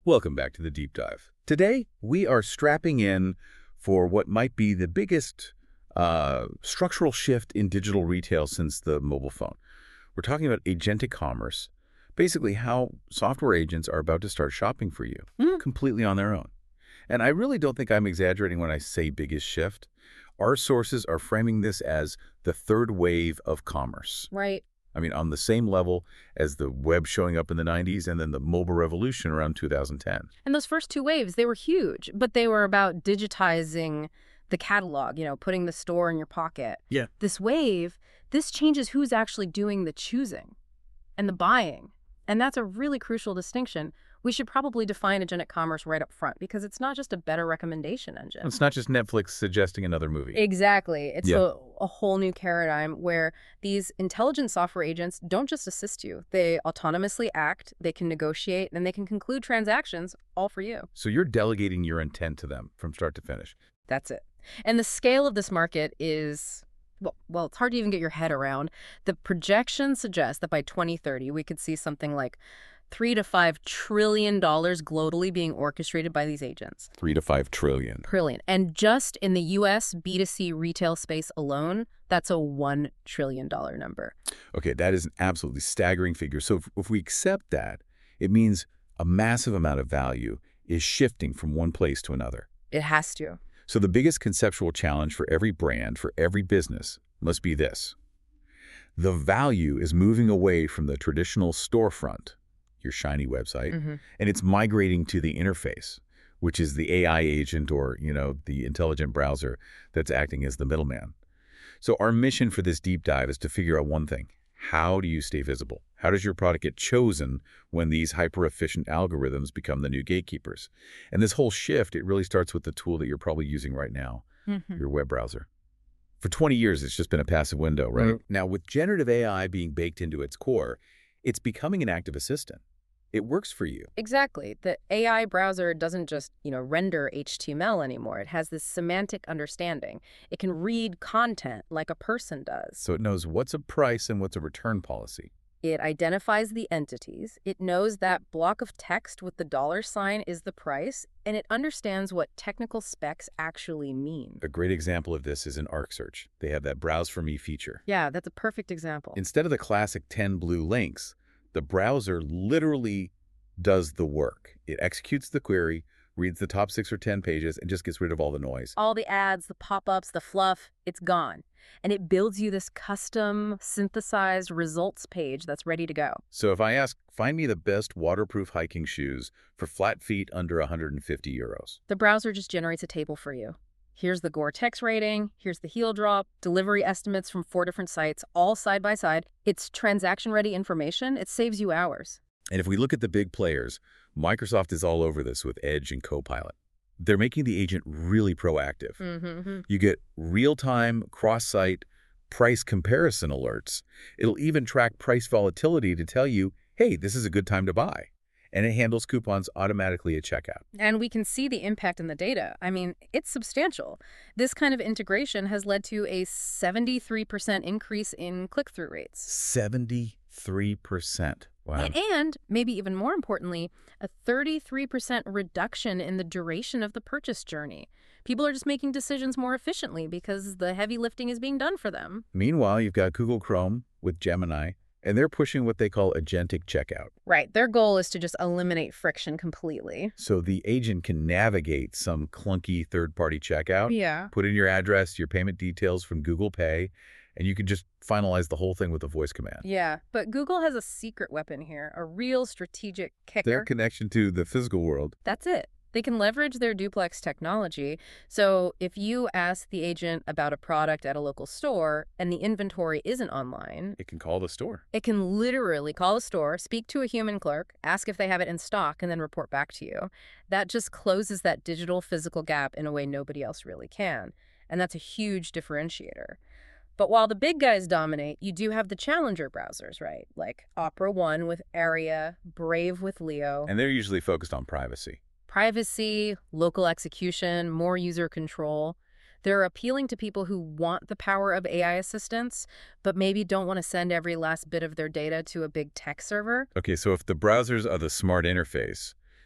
Welcome back to the Deep Dive. Today, we are strapping in for what might be the biggest structural shift in digital retail since the mobile phone. We're talking about agentic commerce, basically how software agents are about to start shopping for you completely on their own. And I really don't think I'm exaggerating when I say biggest shift. Our sources are framing this as the third wave of commerce. Right. I mean, on the same level as the web showing up in the 90s and then the mobile revolution around 2010. And those first two waves, they were huge, but they were about digitizing the catalog, putting the store in your pocket. Yeah. This wave, this changes who's actually doing the choosing and the buying. And that's a really crucial distinction. We should probably define agentic commerce right up front because it's not just a better recommendation engine. It's not just Netflix suggesting another movie. Exactly. It's a whole new paradigm where these intelligent software agents don't just assist you. They autonomously act, they can negotiate, and they can conclude transactions all for you. So you're delegating your intent to them from start to finish. That's it. And the scale of this market is, well, it's hard to even get your head around. The projections suggest that by 2030, we could see something like $3 to $5 trillion globally being orchestrated by these agents. 3 to 5 trillion. Trillion. And just in the U.S. B2C retail space alone, that's a $1 trillion number. Okay, that is an absolutely staggering figure. So if we accept that, it means a massive amount of value is shifting from one place to another. It has to. So the biggest conceptual challenge for every brand, for every business, must be this. The value is moving away from the traditional storefront, your shiny website, and it's migrating to the interface, which is the AI agent or, the intelligent browser that's acting as the middleman. So our mission for this deep dive is to figure out one thing. How do you stay visible? How does your product get chosen when these hyper-efficient algorithms become the new gatekeepers? And this whole shift, it really starts with the tool that you're probably using right now, your web browser. For 20 years, it's just been a passive window, right? Now, with generative AI being baked into its core, it's becoming an active assistant. It works for you. Exactly. The AI browser doesn't just, render HTML anymore. It has this semantic understanding. It can read content like a person does. So it knows what's a price and what's a return policy. It identifies the entities. It knows that block of text with the $ is the price, and it understands what technical specs actually mean. A great example of this is in Arc Search. They have that Browse for Me feature. Yeah, that's a perfect example. Instead of the classic 10 blue links, the browser literally does the work. It executes the query, reads the top 6 or 10 pages, and just gets rid of all the noise. All the ads, the pop-ups, the fluff, it's gone. And it builds you this custom, synthesized results page that's ready to go. So if I ask, find me the best waterproof hiking shoes for flat feet under 150 euros. The browser just generates a table for you. Here's the Gore-Tex rating, here's the heel drop, delivery estimates from 4 different sites, all side by side. It's transaction-ready information. It saves you hours. And if we look at the big players, Microsoft is all over this with Edge and Copilot. They're making the agent really proactive. You get real-time, cross-site price comparison alerts. It'll even track price volatility to tell you, hey, this is a good time to buy. And it handles coupons automatically at checkout. And we can see the impact in the data. I mean, it's substantial. This kind of integration has led to a 73% increase in click-through rates. 73%. Wow. And maybe even more importantly, a 33% reduction in the duration of the purchase journey. People are just making decisions more efficiently because the heavy lifting is being done for them. Meanwhile, you've got Google Chrome with Gemini, and they're pushing what they call agentic checkout. Right. Their goal is to just eliminate friction completely. So the agent can navigate some clunky third-party checkout, put in your address, your payment details from Google Pay, and you can just finalize the whole thing with a voice command. Yeah, but Google has a secret weapon here, a real strategic kicker. Their connection to the physical world. That's it. They can leverage their duplex technology. So if you ask the agent about a product at a local store and the inventory isn't online, it can call the store. It can literally call a store, speak to a human clerk, ask if they have it in stock, and then report back to you. That just closes that digital-physical gap in a way nobody else really can. And that's a huge differentiator. But while the big guys dominate, you do have the challenger browsers, right? Like Opera One with Aria, Brave with Leo. And they're usually focused on privacy. Privacy, local execution, more user control. They're appealing to people who want the power of AI assistance, but maybe don't want to send every last bit of their data to a big tech server. Okay, so if the browsers are the smart interface,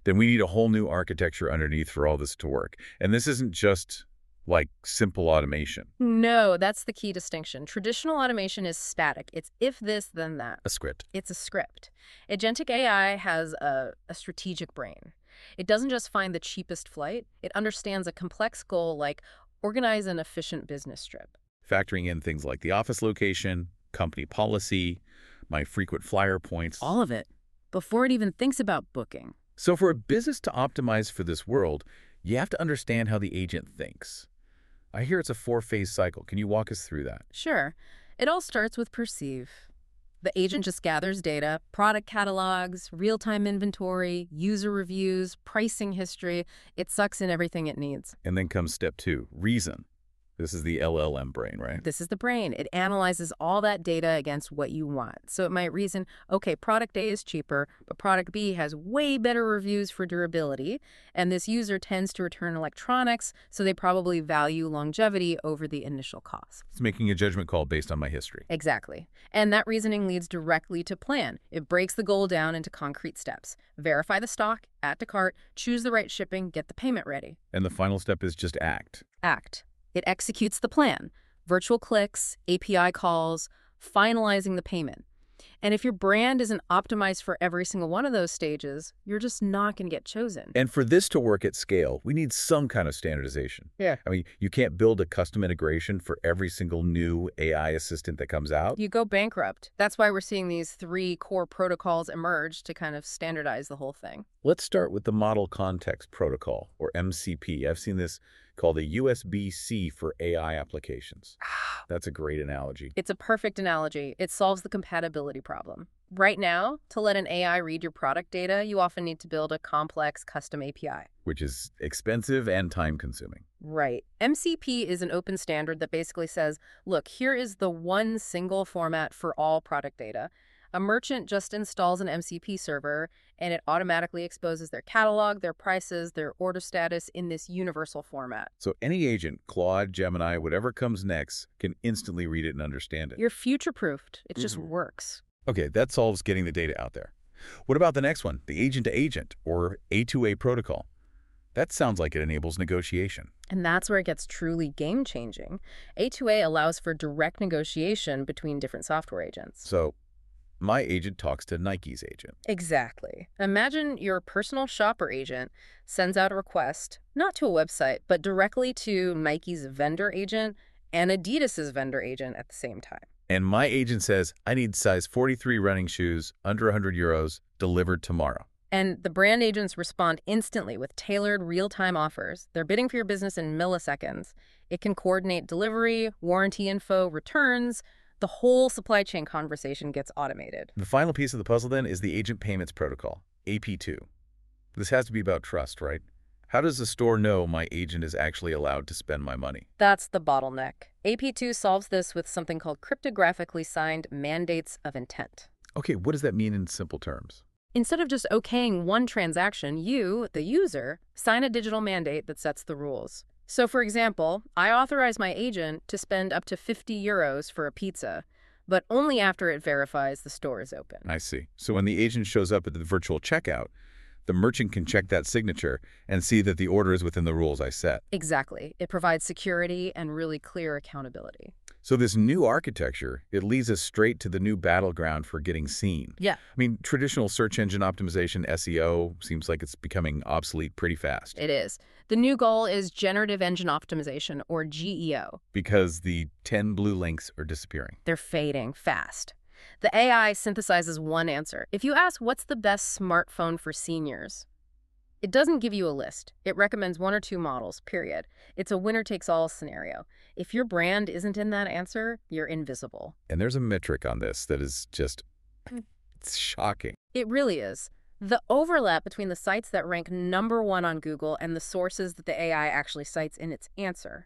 then we need a whole new architecture underneath for all this to work. And this isn't just like simple automation. No, that's the key distinction. Traditional automation is static. It's if this, then that. A script. It's a script. Agentic AI has a strategic brain. It doesn't just find the cheapest flight. It understands a complex goal like organize an efficient business trip. Factoring in things like the office location, company policy, my frequent flyer points. All of it, before it even thinks about booking. So for a business to optimize for this world, you have to understand how the agent thinks. I hear it's a 4-phase cycle. Can you walk us through that? Sure. It all starts with perceive. The agent just gathers data, product catalogs, real-time inventory, user reviews, pricing history. It sucks in everything it needs. And then comes step 2, reason. This is the LLM brain, right? This is the brain. It analyzes all that data against what you want. So it might reason, okay, product A is cheaper, but product B has way better reviews for durability, and this user tends to return electronics, so they probably value longevity over the initial cost. It's making a judgment call based on my history. Exactly. And that reasoning leads directly to plan. It breaks the goal down into concrete steps. Verify the stock, add to cart, choose the right shipping, get the payment ready. And the final step is just act. Act. It executes the plan. Virtual clicks, API calls, finalizing the payment. And if your brand isn't optimized for every single one of those stages, you're just not going to get chosen. And for this to work at scale, we need some kind of standardization. Yeah. I mean, you can't build a custom integration for every single new AI assistant that comes out. You go bankrupt. That's why we're seeing these 3 core protocols emerge to kind of standardize the whole thing. Let's start with the Model Context Protocol, or MCP. I've seen this called a USB-C for AI applications. That's a great analogy. It's a perfect analogy. It solves the compatibility problem. Right now, to let an AI read your product data, you often need to build a complex custom API. Which is expensive and time-consuming. Right. MCP is an open standard that basically says, look, here is the one single format for all product data. A merchant just installs an MCP server, and it automatically exposes their catalog, their prices, their order status in this universal format. So any agent, Claude, Gemini, whatever comes next, can instantly read it and understand it. You're future-proofed. It just works. Okay, that solves getting the data out there. What about the next one, the agent-to-agent, or A2A protocol? That sounds like it enables negotiation. And that's where it gets truly game-changing. A2A allows for direct negotiation between different software agents. So my agent talks to Nike's agent. Exactly. Imagine your personal shopper agent sends out a request, not to a website, but directly to Nike's vendor agent and Adidas's vendor agent at the same time. And my agent says, I need size 43 running shoes, under 100 euros, delivered tomorrow. And the brand agents respond instantly with tailored real-time offers. They're bidding for your business in milliseconds. It can coordinate delivery, warranty info, returns. The whole supply chain conversation gets automated. The final piece of the puzzle, then, is the Agent Payments Protocol, AP2. This has to be about trust, right? How does the store know my agent is actually allowed to spend my money? That's the bottleneck. AP2 solves this with something called cryptographically signed mandates of intent. Okay, what does that mean in simple terms? Instead of just okaying one transaction, you, the user, sign a digital mandate that sets the rules. So, for example, I authorize my agent to spend up to 50 euros for a pizza, but only after it verifies the store is open. I see. So when the agent shows up at the virtual checkout, the merchant can check that signature and see that the order is within the rules I set. Exactly. It provides security and really clear accountability. So this new architecture, it leads us straight to the new battleground for getting seen. Yeah. I mean, traditional search engine optimization, SEO, seems like it's becoming obsolete pretty fast. It is. The new goal is generative engine optimization, or GEO. Because the 10 blue links are disappearing. They're fading fast. The AI synthesizes one answer. If you ask what's the best smartphone for seniors, it doesn't give you a list. It recommends 1 or 2 models, period. It's a winner-takes-all scenario. If your brand isn't in that answer, you're invisible. And there's a metric on this that is just, it's shocking. It really is. The overlap between the sites that rank #1 on Google and the sources that the AI actually cites in its answer,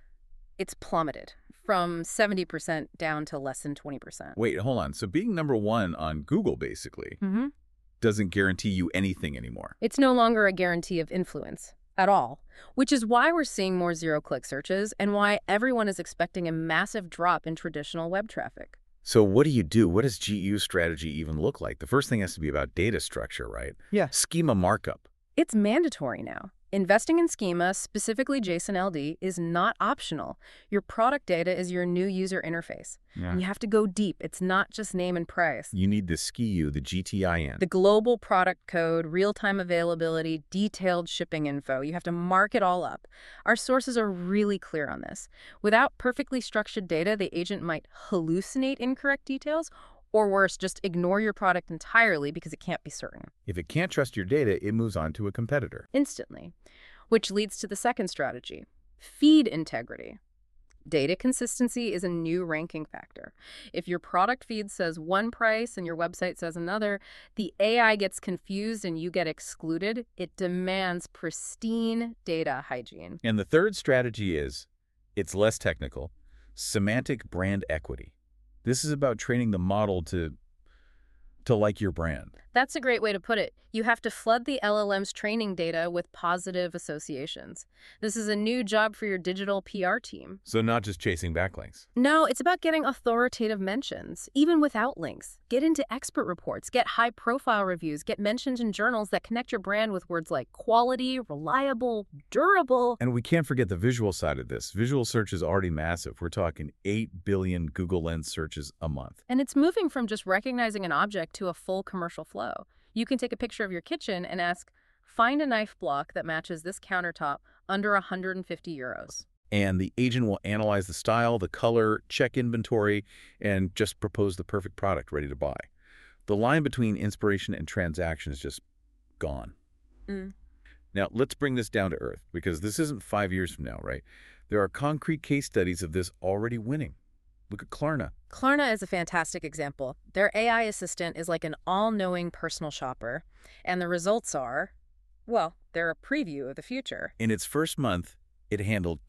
it's plummeted from 70% down to less than 20%. Wait, hold on. So being #1 on Google, basically, doesn't guarantee you anything anymore. It's no longer a guarantee of influence at all, which is why we're seeing more zero-click searches and why everyone is expecting a massive drop in traditional web traffic. So what do you do? What does GEO strategy even look like? The first thing has to be about data structure, right? Yeah. Schema markup. It's mandatory now. Investing in schema, specifically JSON-LD, is not optional. Your product data is your new user interface. Yeah. And you have to go deep. It's not just name and price. You need the SKU, the GTIN. The global product code, real-time availability, detailed shipping info. You have to mark it all up. Our sources are really clear on this. Without perfectly structured data, the agent might hallucinate incorrect details, or worse, just ignore your product entirely because it can't be certain. If it can't trust your data, it moves on to a competitor. Instantly. Which leads to the second strategy, feed integrity. Data consistency is a new ranking factor. If your product feed says one price and your website says another, the AI gets confused and you get excluded. It demands pristine data hygiene. And the third strategy is, it's less technical, semantic brand equity. This is about training the model to like your brand. That's a great way to put it. You have to flood the LLM's training data with positive associations. This is a new job for your digital PR team. So not just chasing backlinks. No, it's about getting authoritative mentions, even without links. Get into expert reports, get high-profile reviews, get mentions in journals that connect your brand with words like quality, reliable, durable. And we can't forget the visual side of this. Visual search is already massive. We're talking 8 billion Google Lens searches a month. And it's moving from just recognizing an object to a full commercial flow. You can take a picture of your kitchen and ask, find a knife block that matches this countertop under 150 euros. And the agent will analyze the style, the color, check inventory, and just propose the perfect product ready to buy. The line between inspiration and transaction is just gone. Now, let's bring this down to earth, because this isn't 5 years from now, right? There are concrete case studies of this already winning. Look at Klarna. Klarna is a fantastic example. Their AI assistant is like an all-knowing personal shopper, and the results are, well, they're a preview of the future. In its first month, it handled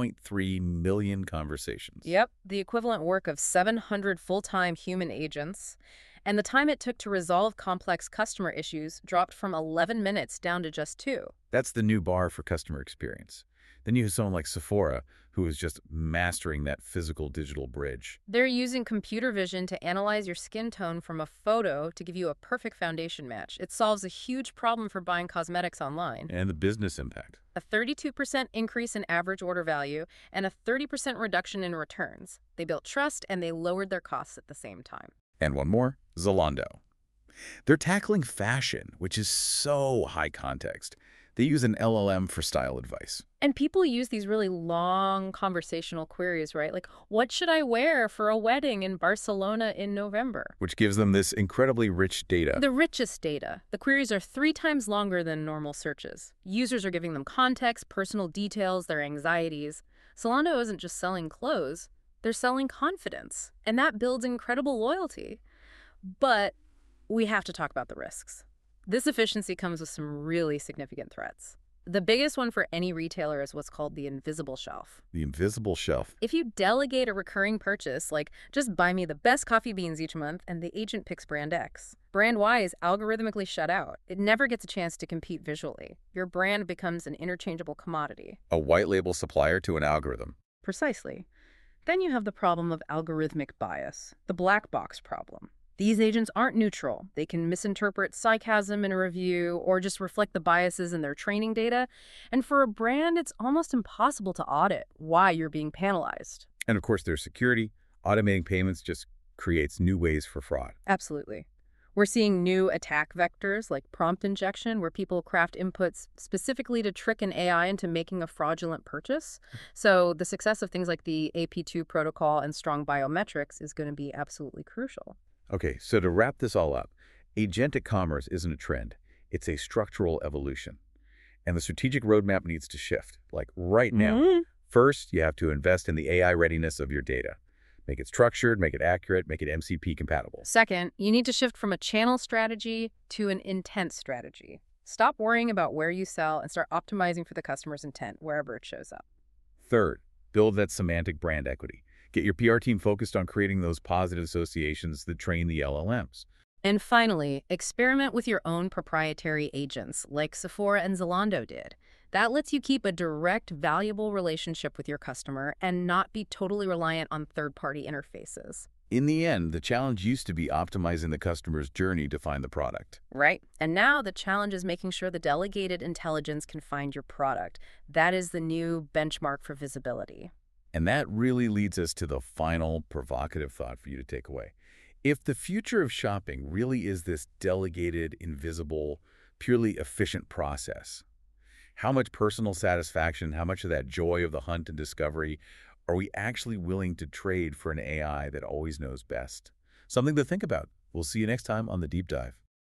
2.3 million conversations. Yep, the equivalent work of 700 full-time human agents. And the time it took to resolve complex customer issues dropped from 11 minutes down to just 2. That's the new bar for customer experience. Then you have someone like Sephora, who is just mastering that physical-digital bridge. They're using computer vision to analyze your skin tone from a photo to give you a perfect foundation match. It solves a huge problem for buying cosmetics online. And the business impact. A 32% increase in average order value and a 30% reduction in returns. They built trust and they lowered their costs at the same time. And one more, Zalando. They're tackling fashion, which is so high context. They use an LLM for style advice. And people use these really long conversational queries, right? Like, what should I wear for a wedding in Barcelona in November? Which gives them this incredibly rich data. The richest data. The queries are 3 times longer than normal searches. Users are giving them context, personal details, their anxieties. Zalando isn't just selling clothes, they're selling confidence. And that builds incredible loyalty. But we have to talk about the risks. This efficiency comes with some really significant threats. The biggest one for any retailer is what's called the invisible shelf. The invisible shelf. If you delegate a recurring purchase, like just buy me the best coffee beans each month, and the agent picks brand X, brand Y is algorithmically shut out. It never gets a chance to compete visually. Your brand becomes an interchangeable commodity. A white label supplier to an algorithm. Precisely. Then you have the problem of algorithmic bias, the black box problem. These agents aren't neutral. They can misinterpret sarcasm in a review or just reflect the biases in their training data. And for a brand, it's almost impossible to audit why you're being penalized. And of course, there's security. Automating payments just creates new ways for fraud. Absolutely. We're seeing new attack vectors like prompt injection, where people craft inputs specifically to trick an AI into making a fraudulent purchase. So the success of things like the AP2 protocol and strong biometrics is going to be absolutely crucial. Okay, so to wrap this all up, agentic commerce isn't a trend. It's a structural evolution. And the strategic roadmap needs to shift, like right now. First, you have to invest in the AI readiness of your data. Make it structured, make it accurate, make it MCP compatible. Second, you need to shift from a channel strategy to an intent strategy. Stop worrying about where you sell and start optimizing for the customer's intent wherever it shows up. Third, build that semantic brand equity. Get your PR team focused on creating those positive associations that train the LLMs. And finally, experiment with your own proprietary agents, like Sephora and Zalando did. That lets you keep a direct, valuable relationship with your customer and not be totally reliant on third-party interfaces. In the end, the challenge used to be optimizing the customer's journey to find the product. Right. And now the challenge is making sure the delegated intelligence can find your product. That is the new benchmark for visibility. And that really leads us to the final provocative thought for you to take away. If the future of shopping really is this delegated, invisible, purely efficient process, how much personal satisfaction, how much of that joy of the hunt and discovery are we actually willing to trade for an AI that always knows best? Something to think about. We'll see you next time on The Deep Dive.